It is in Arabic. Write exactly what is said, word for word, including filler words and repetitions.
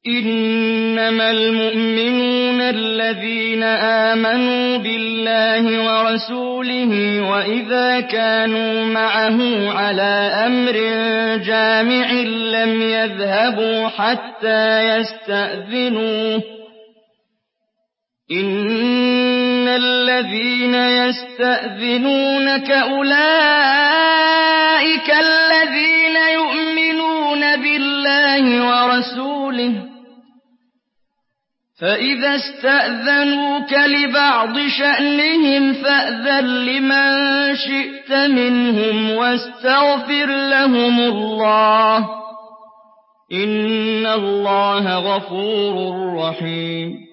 إِنَّمَا الْمُؤْمِنُونَ الَّذِينَ آمَنُوا بِاللَّهِ وَرَسُولِهِ وَإِذَا كَانُوا مَعَهُ عَلَىٰ أَمْرٍ جَامِعٍ لَّمْ يَذْهَبُوا حَتَّىٰ يَسْتَأْذِنُوهُ ۚ إِنَّ الَّذِينَ يَسْتَأْذِنُونَكَ أُولَٰئِكَ الَّذِينَ يُؤْمِنُونَ بِاللَّهِ وَرَسُولِهِ ۚ فَإِذَا اسْتَأْذَنُوكَ لِبَعْضِ شَأْنِهِمْ فَأْذَن لِّمَن شِئْتَ مِنْهُمْ وَاسْتَغْفِرْ لَهُمُ اللَّهَ ۚ إِنَّ اللَّهَ غَفُورٌ رَّحِيمٌ.